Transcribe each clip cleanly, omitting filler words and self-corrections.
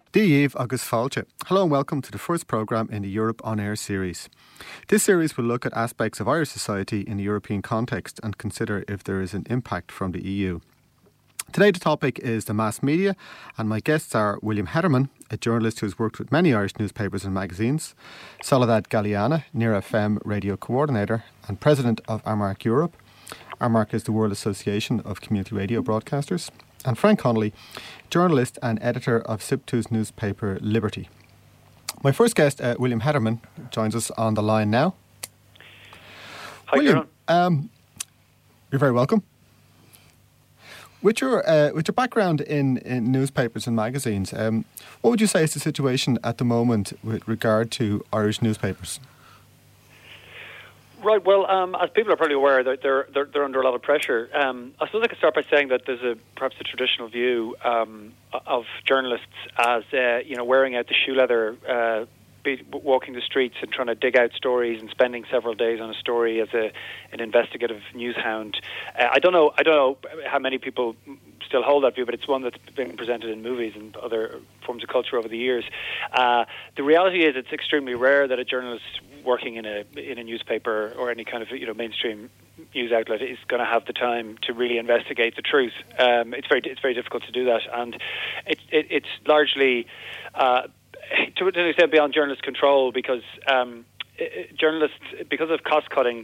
Díomh agus fáilte. Hello and welcome to the first programme in the Europe On Air series. This series will look at aspects of Irish society in the European context and consider if there is an impact from the EU. Today the topic is the mass media, and my guests are William Hederman, a journalist who has worked with many Irish newspapers and magazines, Soledad Galeana, Near FM radio coordinator and president of Armark Europe. Armark is the World Association of Community Radio Broadcasters. And Frank Connolly, journalist and editor of SIP2's newspaper Liberty. My first guest, William Hederman, joins us on the line now. Hi, William, you're very welcome. With your background in newspapers and magazines, what would you say is the situation at the moment with regard to Irish newspapers? Right. Well, as people are probably aware, they're under a lot of pressure. I suppose I could start by saying that there's perhaps a traditional view of journalists as wearing out the shoe leather, walking the streets and trying to dig out stories and spending several days on a story as an investigative news hound. I don't know how many people still hold that view, but it's one that's been presented in movies and other forms of culture over the years. The reality is it's extremely rare that a journalist working in a newspaper or any kind of mainstream news outlet is going to have the time to really investigate the truth. It's very difficult to do that, and it's largely to an extent beyond journalist control because journalists, because of cost cutting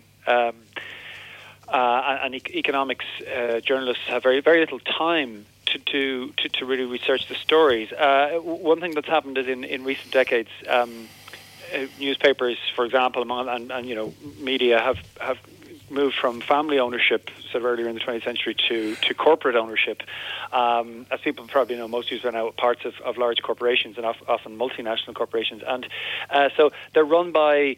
and economics, journalists have very little time to really research the stories. One thing that's happened is in recent decades, newspapers, for example, and media have moved from family ownership, sort of earlier in the 20th century, to corporate ownership. As people probably know, most users are now parts of large corporations and often multinational corporations, and so they're run by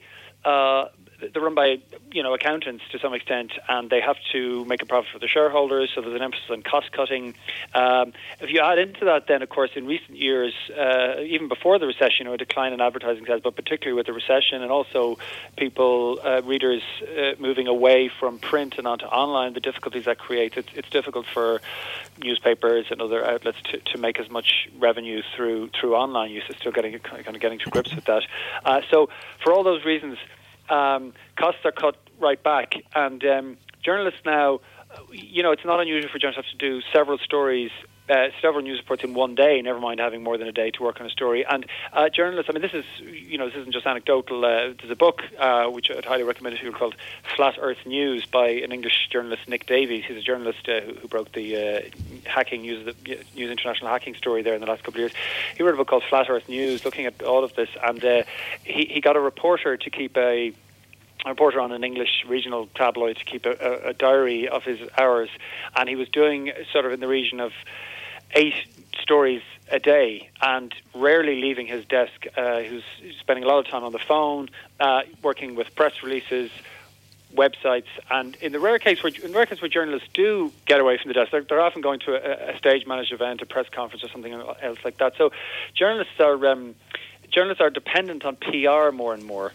accountants to some extent, and they have to make a profit for the shareholders, so there's an emphasis on cost cutting. If you add into that, then of course in recent years, even before the recession, a decline in advertising sales, but particularly with the recession and also readers moving away from print and onto online, the difficulties that creates, it's difficult for newspapers and other outlets to make as much revenue through online use. It's still getting to grips with that. So for all those reasons, costs are cut right back, and journalists now, it's not unusual for journalists to do several stories, several news reports in one day, never mind having more than a day to work on a story. And journalists, this isn't just anecdotal. There's a book which I'd highly recommend to you called Flat Earth News by an English journalist, Nick Davies. He's a journalist who broke the News International hacking story there in the last couple of years. He wrote a book called Flat Earth News, looking at all of this, and he got a reporter to keep a reporter on an English regional tabloid to keep a diary of his hours, and he was doing sort of in the region of 8 stories a day and rarely leaving his desk. He was spending a lot of time on the phone, working with press releases, websites, and in the rare case where journalists do get away from the desk, they're often going to a stage managed event, a press conference or something else like that. So journalists are dependent on PR more and more.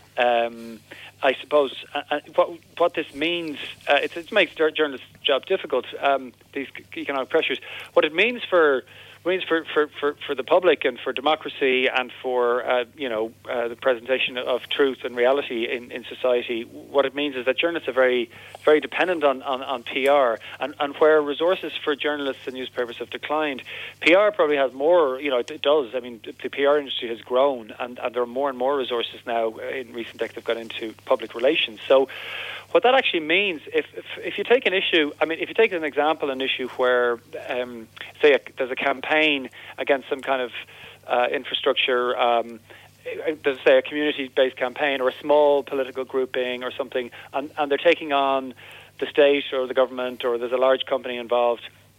I suppose what this means, it makes journalists' job difficult. These economic pressures. What it means for the public and for democracy and for the presentation of truth and reality in society, what it means is that journalists are very, very dependent on PR, and where resources for journalists and newspapers have declined, PR probably has more. It does. The PR industry has grown, and there are more and more resources now in recent decades that have gone into public relations. So what that actually means, if you take an issue, if you take an example, an issue where, there's a campaign against some kind of infrastructure, there's, say, a community-based campaign or a small political grouping or something, and they're taking on the state or the government, or there's a large company involved.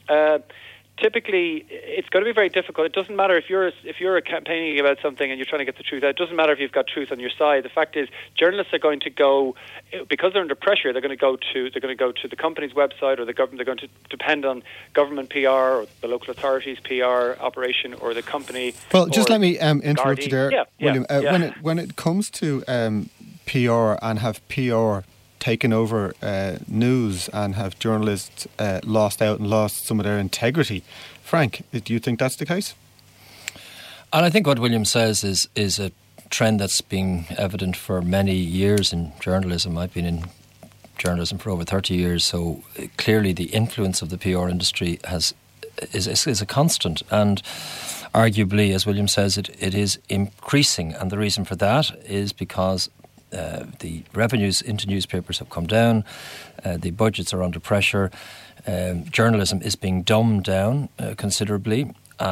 Typically, it's going to be very difficult. It doesn't matter if you're campaigning about something and you're trying to get the truth out. It doesn't matter if you've got truth on your side. The fact is, journalists are going to go, because they're under pressure. They're going to go to the company's website or the government. They're going to depend on government PR or the local authorities' PR operation or the company. Well, just let me interrupt you there, William. When it comes to PR and have PR taken over news and have journalists lost some of their integrity. Frank, do you think that's the case? And I think what William says is a trend that's been evident for many years in journalism. I've been in journalism for over 30 years, so clearly the influence of the PR industry is a constant, and arguably, as William says, it is increasing, and the reason for that is because the revenues into newspapers have come down, the budgets are under pressure, journalism is being dumbed down considerably.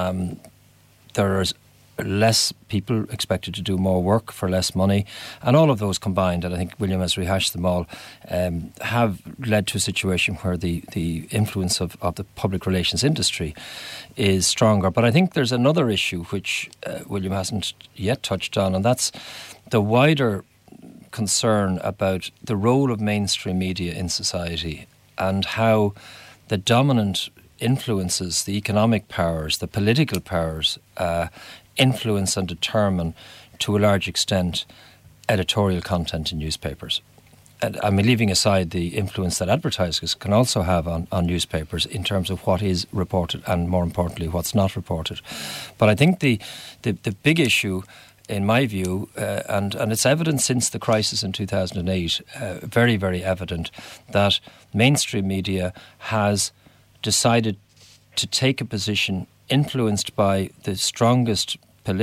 There is less people expected to do more work for less money, and all of those combined, and I think William has rehashed them all, have led to a situation where the influence of the public relations industry is stronger. But I think there's another issue which William hasn't yet touched on, and that's the wider concern about the role of mainstream media in society and how the dominant influences, the economic powers, the political powers, influence and determine to a large extent editorial content in newspapers. And I mean, leaving aside the influence that advertisers can also have on newspapers in terms of what is reported and, more importantly, what's not reported. But I think the big issue, in my view, and it's evident since the crisis in 2008, very, very evident, that mainstream media has decided to take a position influenced by the strongest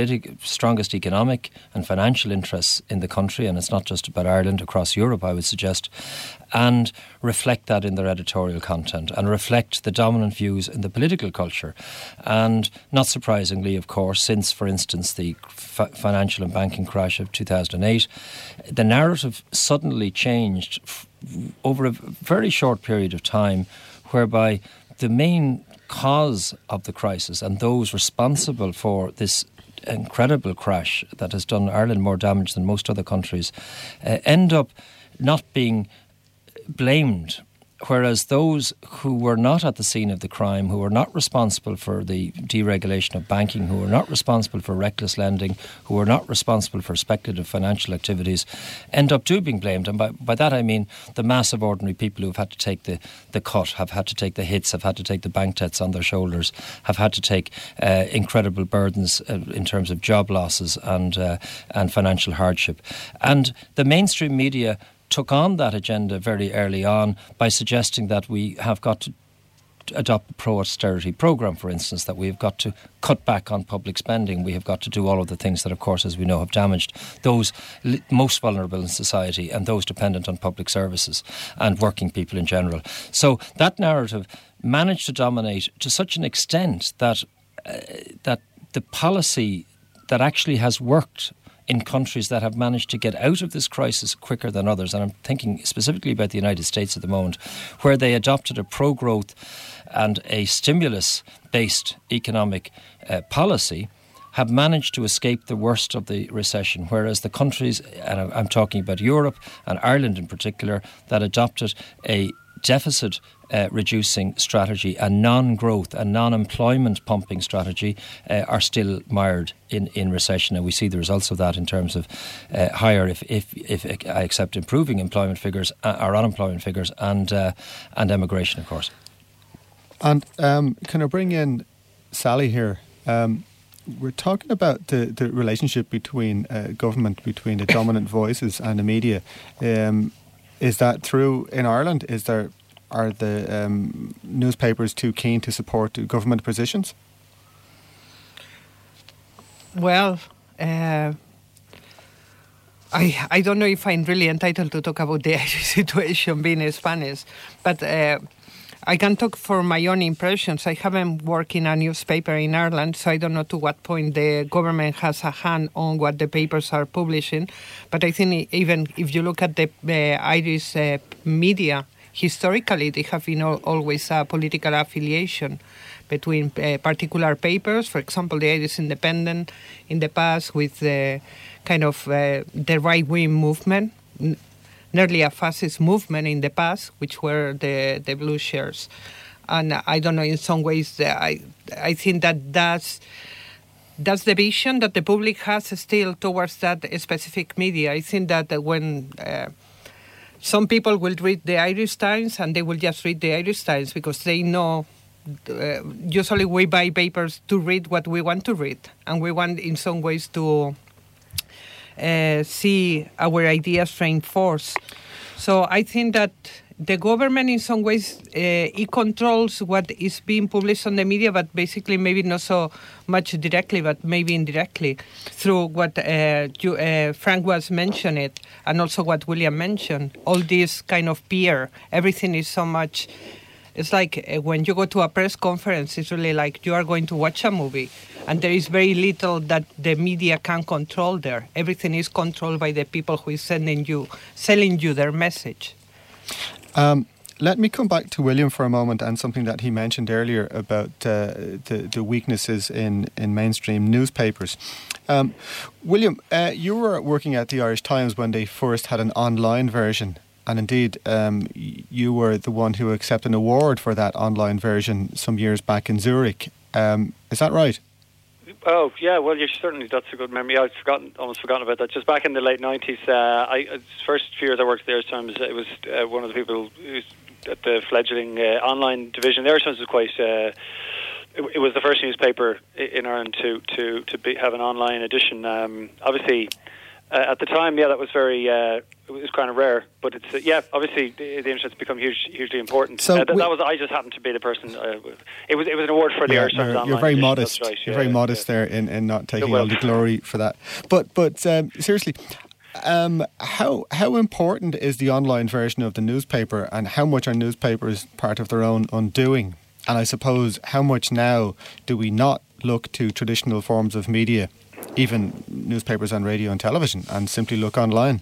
economic and financial interests in the country, and it's not just about Ireland, across Europe, I would suggest, and reflect that in their editorial content and reflect the dominant views in the political culture. And not surprisingly, of course, since, for instance, the financial and banking crash of 2008, the narrative suddenly changed over a very short period of time, whereby the main cause of the crisis and those responsible for this incredible crash that has done Ireland more damage than most other countries end up not being blamed, whereas those who were not at the scene of the crime, who were not responsible for the deregulation of banking, who were not responsible for reckless lending, who were not responsible for speculative financial activities, end up being blamed. And by that I mean the mass of ordinary people who have had to take the cut, have had to take the hits, have had to take the bank debts on their shoulders, have had to take incredible burdens in terms of job losses and financial hardship. And the mainstream media took on that agenda very early on by suggesting that we have got to adopt a pro-austerity programme, for instance, that we have got to cut back on public spending. We have got to do all of the things that, of course, as we know, have damaged those most vulnerable in society and those dependent on public services and working people in general. So that narrative managed to dominate to such an extent that the policy that actually has worked in countries that have managed to get out of this crisis quicker than others, and I'm thinking specifically about the United States at the moment, where they adopted a pro-growth and a stimulus-based economic policy, have managed to escape the worst of the recession, whereas the countries, and I'm talking about Europe and Ireland in particular, that adopted a deficit reducing strategy, a non-growth, a non-employment pumping strategy, are still mired in recession, and we see the results of that in terms of higher, if I accept, improving employment figures or unemployment figures, and emigration, of course. And can I bring in Sally here? We're talking about the relationship between government, between the dominant voices and the media. Is that true in Ireland? Are the newspapers too keen to support government positions? Well, I don't know if I'm really entitled to talk about the Irish situation being Spanish, but I can talk for my own impressions. I haven't worked in a newspaper in Ireland, so I don't know to what point the government has a hand on what the papers are publishing. But I think even if you look at the Irish media, historically, they have been always a political affiliation between particular papers. For example, the Irish Independent in the past with the kind of the right-wing movement, nearly a fascist movement in the past, which were the Blue Shirts. And I don't know, in some ways, I think that's the vision that the public has still towards that specific media. I think that when some people will read the Irish Times and they will just read the Irish Times because they know usually we buy papers to read what we want to read, and we want in some ways to see our ideas reinforced. So I think that the government in some ways, it controls what is being published on the media, but basically maybe not so much directly, but maybe indirectly through what Frank was mentioning, and also what William mentioned, all this kind of peer. Everything is so much... It's like when you go to a press conference, it's really like you are going to watch a movie, and there is very little that the media can control there. Everything is controlled by the people who is selling you their message. Let me come back to William for a moment, and something that he mentioned earlier about the weaknesses in mainstream newspapers. William, you were working at the Irish Times when they first had an online version. And indeed, you were the one who accepted an award for that online version some years back in Zurich. Is that right? Oh, yeah, well, that's a good memory. I'd almost forgotten about that. Just back in the late 90s, first few years I worked at the Irish Times, it was one of the people who's at the fledgling online division. The Irish Times was quite... it was the first newspaper in Ireland to have an online edition. Obviously... at the time, that was very, it was kind of rare. But it's, obviously the internet's become hugely important. So I just happened to be the person. It was an award for the Irish Times Online. You're very edition, modest. Right, you're very modest there in not taking all the glory for that. But seriously, how important is the online version of the newspaper, and how much are newspapers part of their own undoing? And I suppose how much now do we not look to traditional forms of media, even newspapers and radio and television, and simply look online?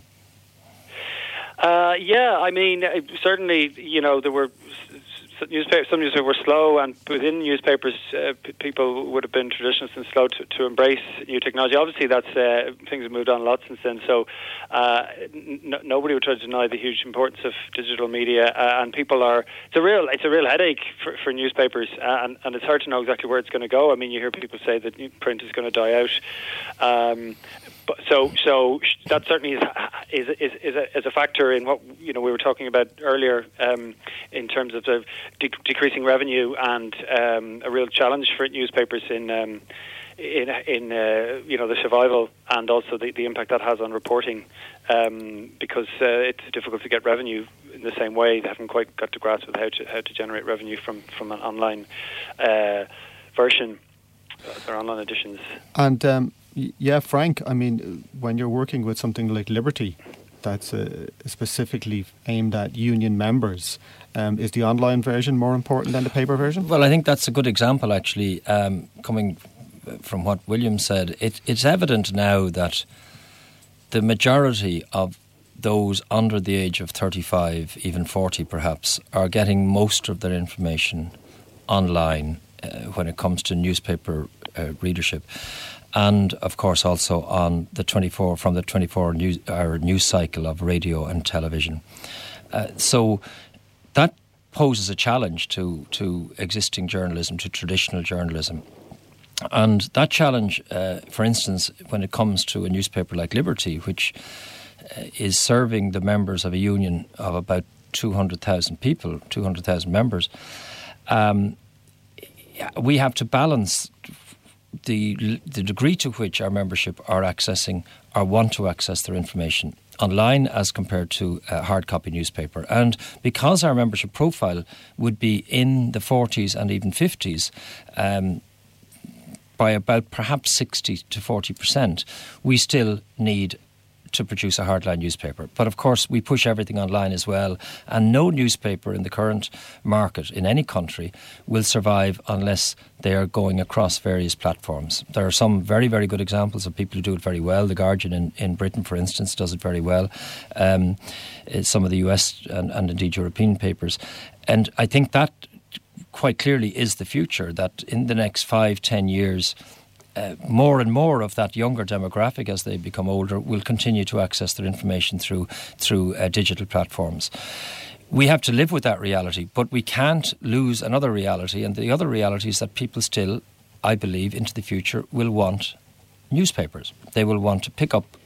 I mean, certainly, there were some newspapers were slow, and within newspapers, people would have been traditionalists and slow to embrace new technology. Obviously, things have moved on a lot since then. So nobody would try to deny the huge importance of digital media, and people are. It's a real headache for newspapers, and it's hard to know exactly where it's going to go. I mean, you hear people say that print is going to die out. So that certainly is a factor in what we were talking about earlier, in terms of the decreasing revenue, and a real challenge for newspapers in the survival, and also the impact that has on reporting, because it's difficult to get revenue in the same way. They haven't quite got to grasp with how to generate revenue from an online version, or online editions. And Frank, I mean, when you're working with something like Liberty, that's specifically aimed at union members, is the online version more important than the paper version? Well, I think that's a good example, actually, coming from what William said. It's evident now that the majority of those under the age of 35, even 40 perhaps, are getting most of their information online when it comes to newspaper readership. And, of course, also on the 24-hour news cycle of radio and television. So that poses a challenge to existing journalism, to traditional journalism. And that challenge, for instance, when it comes to a newspaper like Liberty, which is serving the members of a union of about 200,000 people, 200,000 members, we have to balance the degree to which our membership are accessing or want to access their information online as compared to a hard copy newspaper. And because our membership profile would be in the 40s and even 50s, by about perhaps 60 to 40%, we still need to produce a hardline newspaper. But of course we push everything online as well, and no newspaper in the current market in any country will survive unless they are going across various platforms. There are some very, very good examples of people who do it very well. The Guardian in Britain, for instance, does it very well. Some of the US and indeed European papers. And I think that quite clearly is the future, that in the next 5-10 years more and more of that younger demographic, as they become older, will continue to access their information through digital platforms. We have to live with that reality, but we can't lose another reality, and the other reality is that people still, I believe, into the future will want newspapers. They will want to pick up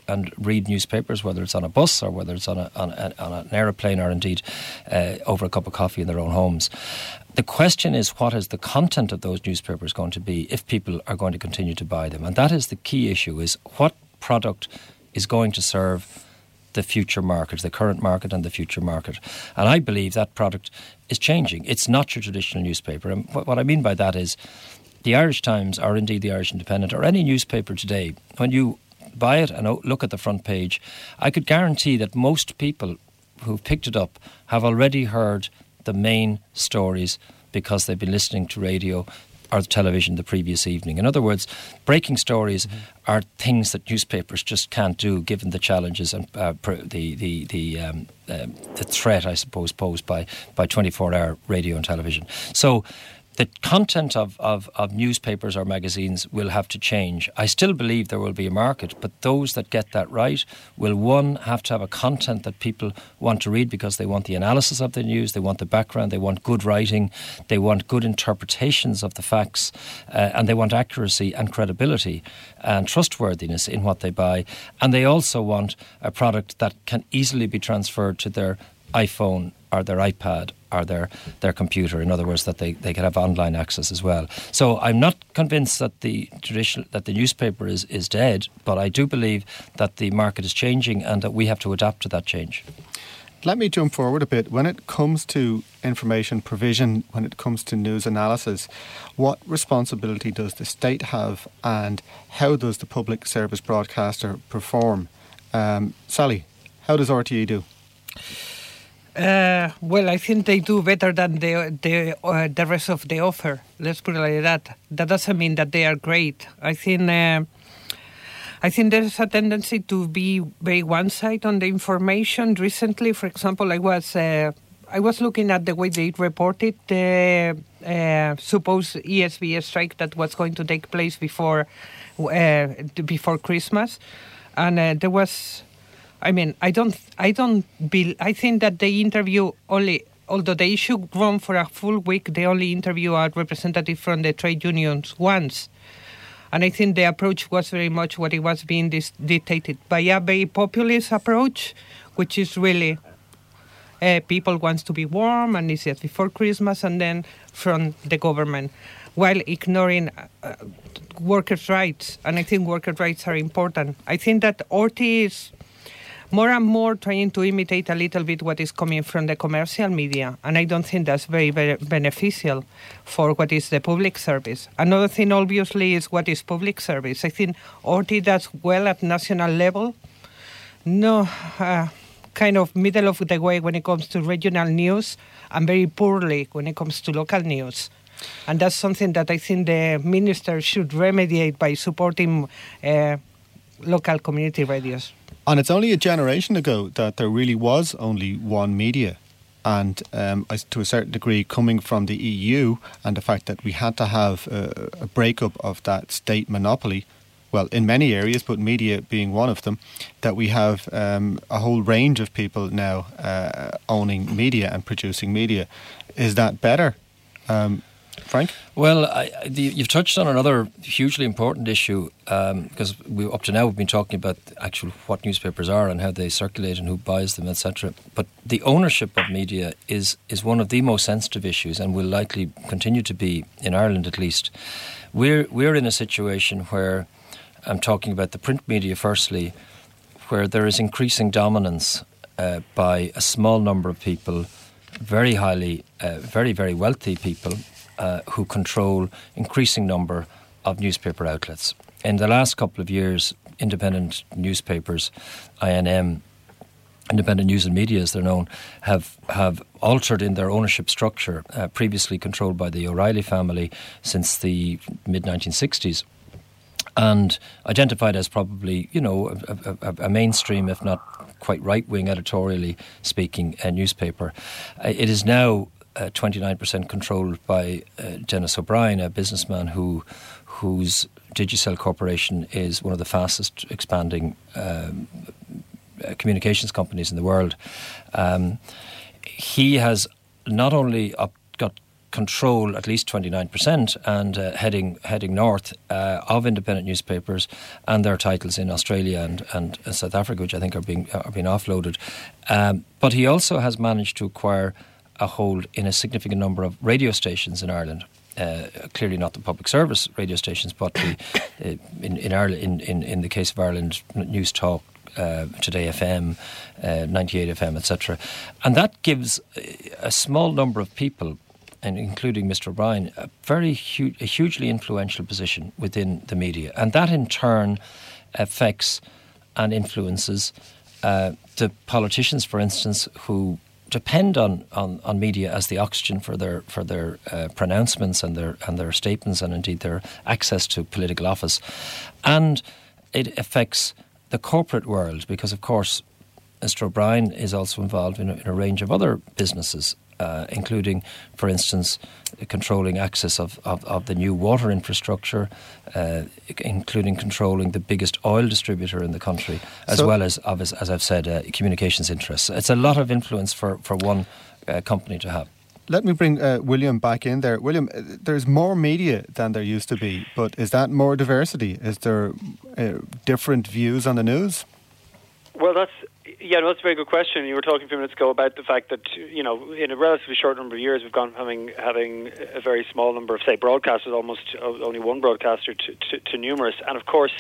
and read newspapers, whether it's on a bus or whether it's on an aeroplane or indeed over a cup of coffee in their own homes. The question is, what is the content of those newspapers going to be if people are going to continue to buy them? And that is the key issue, is what product is going to serve the future market, the current market and the future market. And I believe that product is changing. It's not your traditional newspaper. And what I mean by that is the Irish Times, or indeed the Irish Independent, or any newspaper today, when you buy it and look at the front page, I could guarantee that most people who've picked it up have already heard the main stories because they've been listening to radio or television the previous evening. In other words, breaking stories are things that newspapers just can't do, given the challenges and the threat, I suppose, posed by 24-hour radio and television. So the content of newspapers or magazines will have to change. I still believe there will be a market, but those that get that right will, one, have to have a content that people want to read because they want the analysis of the news, they want the background, they want good writing, they want good interpretations of the facts, and they want accuracy and credibility and trustworthiness in what they buy. And they also want a product that can easily be transferred to their iPhone or their iPad or their computer. In other words, that they can have online access as well. So I'm not convinced that the newspaper is dead, but I do believe that the market is changing and that we have to adapt to that change. Let me jump forward a bit. When it comes to information provision, when it comes to news analysis, what responsibility does the state have and how does the public service broadcaster perform? Sally, how does RTE do? Well, I think they do better than the rest of the offer. Let's put it like that. That doesn't mean that they are great. I think there's a tendency to be very one-sided on the information. Recently, for example, I was looking at the way they reported the supposed ESB strike that was going to take place before Christmas, and there was. I mean, I think that they interview only, although the issue run for a full week, they only interview a representative from the trade unions once. And I think the approach was very much what it was being dictated by a very populist approach, which is really people wants to be warm and it's just before Christmas, and then from the government, while ignoring workers' rights. And I think workers' rights are important. I think that RTE is more and more trying to imitate a little bit what is coming from the commercial media, and I don't think that's very, very beneficial for what is the public service. Another thing, obviously, is what is public service. I think RTE does well at national level, kind of middle of the way when it comes to regional news, and very poorly when it comes to local news. And that's something that I think the minister should remediate by supporting local community radios. And it's only a generation ago that there really was only one media. And to a certain degree, coming from the EU and the fact that we had to have a breakup of that state monopoly, well, in many areas, but media being one of them, that we have a whole range of people now owning media and producing media. Is that better? Frank? Well, you've touched on another hugely important issue because up to now we've been talking about actual what newspapers are and how they circulate and who buys them, etc. But the ownership of media is one of the most sensitive issues and will likely continue to be, in Ireland at least. We're in a situation where, I'm talking about the print media firstly, where there is increasing dominance by a small number of people, very highly, very, very wealthy people, who control increasing number of newspaper outlets. In the last couple of years, independent newspapers, INM, Independent News and Media as they're known, have altered in their ownership structure, previously controlled by the O'Reilly family since the mid-1960s, and identified as probably, a mainstream, if not quite right-wing editorially speaking, newspaper. It is now 29% controlled by Dennis O'Brien, a businessman whose Digicel Corporation is one of the fastest expanding communications companies in the world. He has not only got control at least 29% and heading north of independent newspapers and their titles in Australia and South Africa, which I think are being offloaded. But he also has managed to acquire a hold in a significant number of radio stations in Ireland. Clearly not the public service radio stations, but in Ireland, in the case of Ireland, News Talk, Today FM, 98 FM, etc. And that gives a small number of people, and including Mr. O'Brien, a hugely influential position within the media. And that in turn affects and influences the politicians, for instance, who depend on media as the oxygen for their pronouncements and their statements and indeed their access to political office. And it affects the corporate world because, of course, Mr. O'Brien is also involved in a range of other businesses, including, for instance, controlling access of the new water infrastructure, including controlling the biggest oil distributor in the country, as well as I've said, communications interests. It's a lot of influence for one company to have. Let me bring William back in there. William, there's more media than there used to be, but is that more diversity? Is there different views on the news? Well, that's a very good question. You were talking a few minutes ago about the fact that, in a relatively short number of years, we've gone from having a very small number of, say, broadcasters, almost only one broadcaster, to numerous. And of course,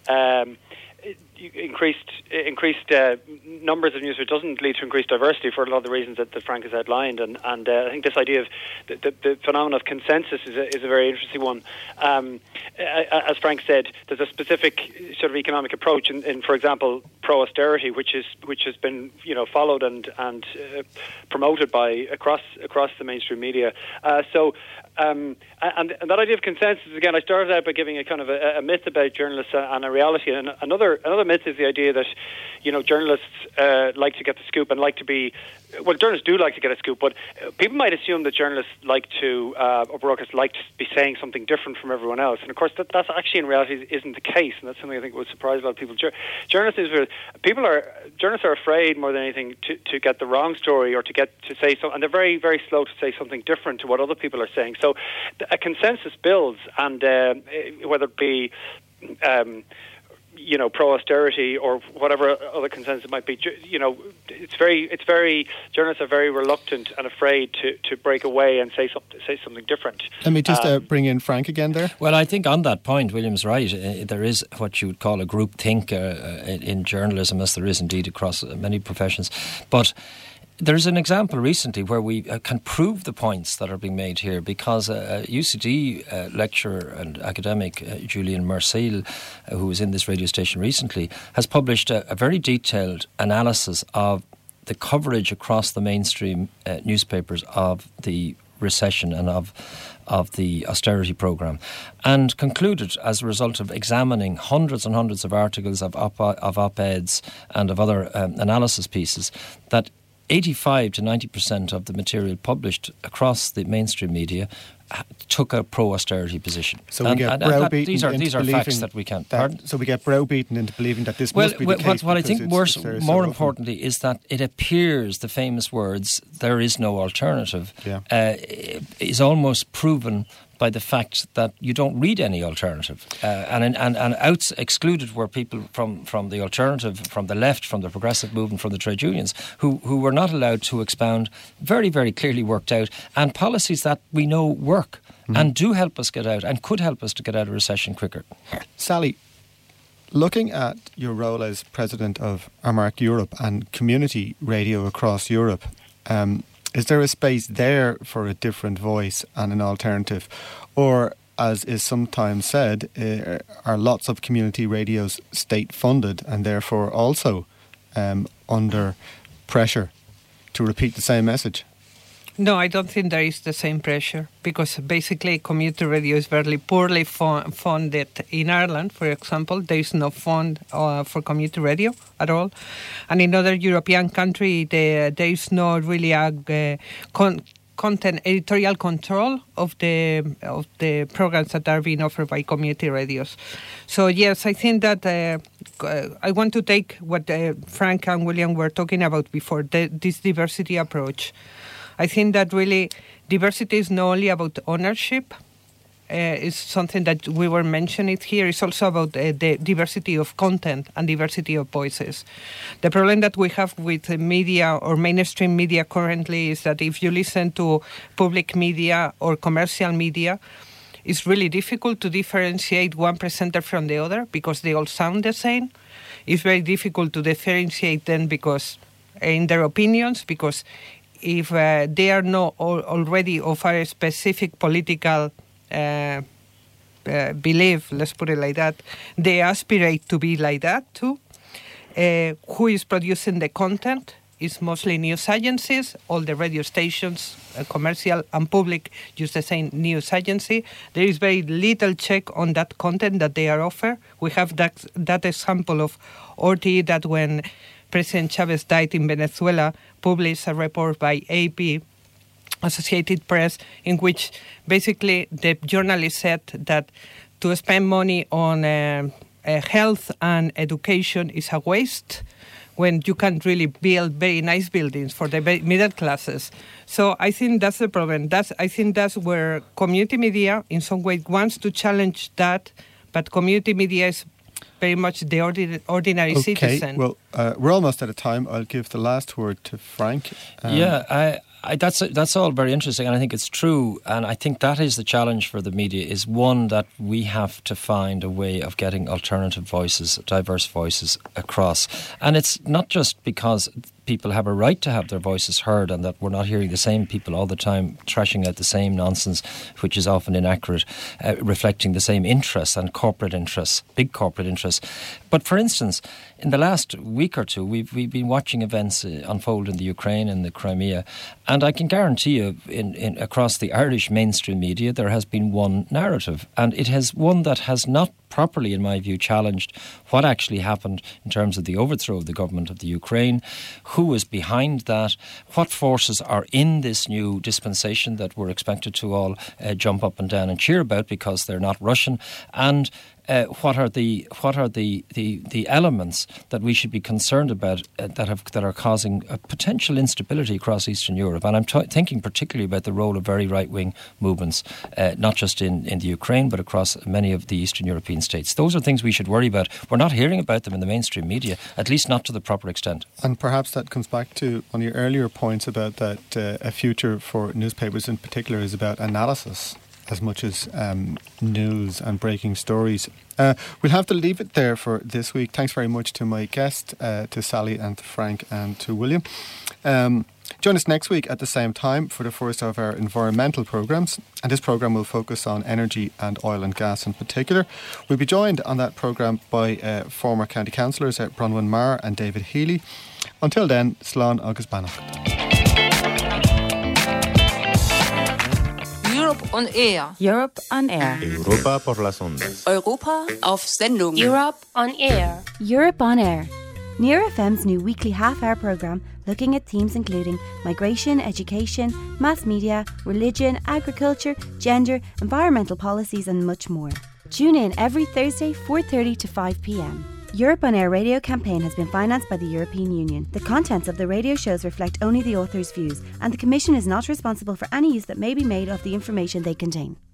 increased numbers of news, it doesn't lead to increased diversity for a lot of the reasons that Frank has outlined. And I think this idea of the phenomenon of consensus is a very interesting one. As Frank said, there's a specific sort of economic approach in for example, pro-austerity, which has been followed and promoted by across the mainstream media. And that idea of consensus, again, I started out by giving a kind of a myth about journalists and a reality. And another myth is the idea that, journalists like to get the scoop and like to be... Well, journalists do like to get a scoop, but people might assume that journalists like to, or broadcasters like to be saying something different from everyone else. And of course, that's actually in reality isn't the case. And that's something I think would surprise a lot of people. Journalists are afraid more than anything to get the wrong story or to say something, and they're very, very slow to say something different to what other people are saying. So a consensus builds, and whether it be pro-austerity or whatever other consensus it might be, it's very journalists are very reluctant and afraid to break away and say something different. Let me just bring in Frank again there. Well, I think on that point, William's right. There is what you would call a groupthink in journalism, as there is indeed across many professions. But there's an example recently where we can prove the points that are being made here, because a UCD lecturer and academic, Julian Mersil, who was in this radio station recently, has published a very detailed analysis of the coverage across the mainstream newspapers of the recession and of the austerity programme, and concluded, as a result of examining hundreds and hundreds of articles, of op-eds and of other analysis pieces, that 85 to 90% of the material published across the mainstream media took a pro-austerity position. So we get browbeaten. These are facts that we can't. So we get browbeaten into believing that this must be the case. What I think more importantly is that it appears the famous words "there is no alternative" is almost proven by the fact that you don't read any alternative, and excluded were people from the alternative, from the left, from the progressive movement, from the trade unions, who were not allowed to expound very, very clearly worked out and policies that we know work and do help us get out and could help us to get out of recession quicker. Sally, looking at your role as president of Armagh Europe and community radio across Europe, is there a space there for a different voice and an alternative? Or, as is sometimes said, are lots of community radios state-funded and therefore also under pressure to repeat the same message? No, I don't think there is the same pressure, because basically community radio is very poorly funded in Ireland, for example. There is no fund for community radio at all. And in other European countries, there is not really a content editorial control of the programs that are being offered by community radios. So yes, I think that I want to take what Frank and William were talking about before, this diversity approach. I think that really diversity is not only about ownership. Is something that we were mentioning here. It's also about the diversity of content and diversity of voices. The problem that we have with media or mainstream media currently is that if you listen to public media or commercial media, it's really difficult to differentiate one presenter from the other because they all sound the same. It's very difficult to differentiate them because in their opinions, because if they are not already of a specific political belief, let's put it like that, they aspirate to be like that too. Who is producing the content is mostly news agencies. All the radio stations, commercial and public, use the same news agency. There is very little check on that content that they are offered. We have that example of RTE that when President Chavez died in Venezuela, published a report by AP, Associated Press, in which basically the journalist said that to spend money on health and education is a waste when you can really build very nice buildings for the middle classes. So I think that's the problem. I think that's where community media in some way wants to challenge that, but community media is very much the ordinary citizen. Well, we're almost out of time. I'll give the last word to Frank. That's all very interesting, and I think it's true. And I think that is the challenge for the media, is one that we have to find a way of getting alternative voices, diverse voices across. And it's not just because people have a right to have their voices heard and that we're not hearing the same people all the time trashing out the same nonsense, which is often inaccurate, reflecting the same interests and corporate interests, big corporate interests. But for instance, in the last week or two, we've been watching events unfold in the Ukraine and the Crimea, and I can guarantee you in across the Irish mainstream media there has been one narrative, and it has one that has not properly, in my view, challenged what actually happened in terms of the overthrow of the government of the Ukraine, who is behind that, what forces are in this new dispensation that we're expected to all jump up and down and cheer about because they're not Russian, and what are the elements that we should be concerned about that are causing a potential instability across Eastern Europe? And I'm thinking particularly about the role of very right-wing movements, not just in the Ukraine, but across many of the Eastern European states. Those are things we should worry about. We're not hearing about them in the mainstream media, at least not to the proper extent. And perhaps that comes back to one of your earlier points about that a future for newspapers in particular is about analysis as much as news and breaking stories. We'll have to leave it there for this week. Thanks very much to my guest, to Sally and to Frank and to William. Join us next week at the same time for the first of our environmental programmes. And this programme will focus on energy and oil and gas in particular. We'll be joined on that programme by former county councillors Bronwyn Marr and David Healy. Until then, Slán agus Beannacht. Europe on Air. Europe on Air. Europa por las ondas. Europa auf Sendung. Europe on Air. Europe on Air. Near FM's new weekly half-hour programme looking at themes including migration, education, mass media, religion, agriculture, gender, environmental policies and much more. Tune in every Thursday 4:30 to 5 p.m. Europe on Air radio campaign has been financed by the European Union. The contents of the radio shows reflect only the author's views, and the Commission is not responsible for any use that may be made of the information they contain.